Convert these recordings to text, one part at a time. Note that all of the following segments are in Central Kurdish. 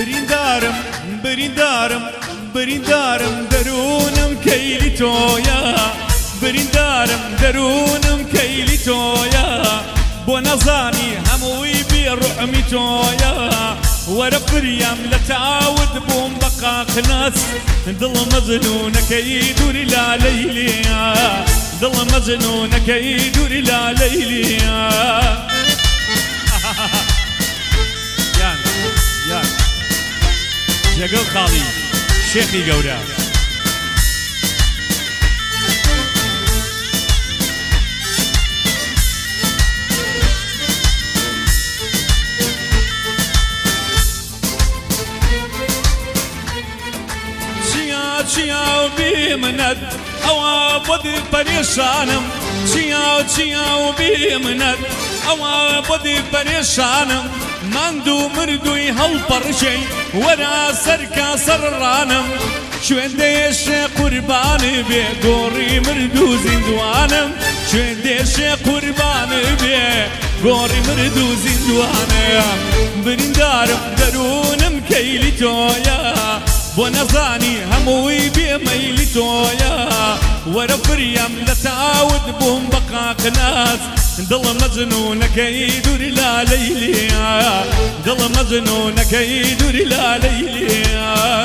بریندارم بریندارم بریندارم دەروونم کەیلی تۆیە بریندارم دەروونم کەیلی تۆیە بۆ نەزانی هەمووی بێڕوحمی تۆیە وەرە فریام لە تاوت بووم بە قاقنەس دڵ مەجنونەکەی دووری لا لەیلیە دڵ مەجنونەکەی دووری لا لەیلیە یان جەگەڵ خاڵی شێخی گەورە چیا و بیمنەت ئەوە بۆدی پەرێشانم چیا و بیمنەت ئەوە بۆدی پەرێشانم ماندوو مردووی هەڵپەڕشەی وەرە سەرکە سەرڕانم شوێن دێشێ قوربانە بێ گۆڕی مردوو زیندوانم شوێن دێشێ قوربانە بێ گۆڕی مردوو زیندوانە بریندارم دەروونم کەیلی تۆیە بۆ نەزانی هەمووی بێمەیلی تۆیە وەرە فریام لە تاوت بووم بە قاقنەس دڵ مەجنونەکەی دووری لا لەیلیە دڵ مەجنونەکەی دووری لا لەیلیە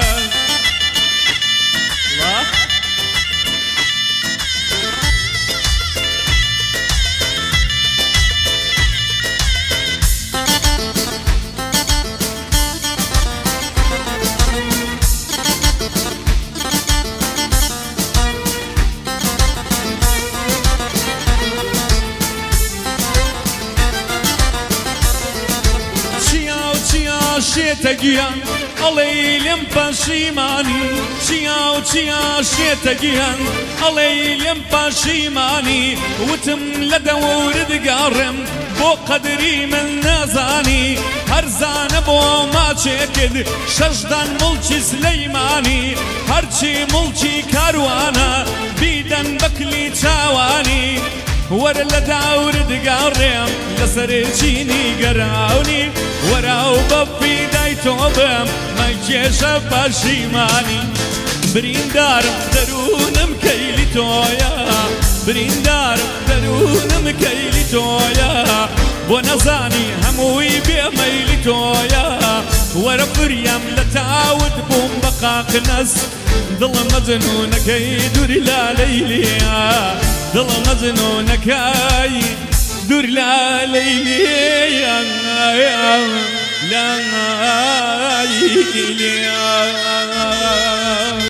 شێتەگیان ئەڵێ لێم پەشیمانی چیا و چیا شێتەگیان ئەڵێ لێم پەشیمانی وتم لە دەورت گەڕێم بۆ قەدری من نەزانی هەرزانە بۆ ماچێکرد شەشدان مڵکی سلەیمانی هەرچی مڵکی کاروانە بیدەن بەکلی چاوانی وەرە لە داورت گەڕێم لەسەرچینی گەراونی وەرە و بە فیدای تۆ بم مەکێشە پەشیمانی بریندارم دەروونم کەیلی تۆیە بریندارم دەروونم کەیلی تۆیە بۆ نەزانی هەمووی بێمەیلی تۆیە وەرە فریام لە تاوت بووم بە قاقنەس دڵ مەجنونەکەی دووری لا لەیلیە دڵ مەجنونەکەی دووری لا لەیلیە لا لەیلیە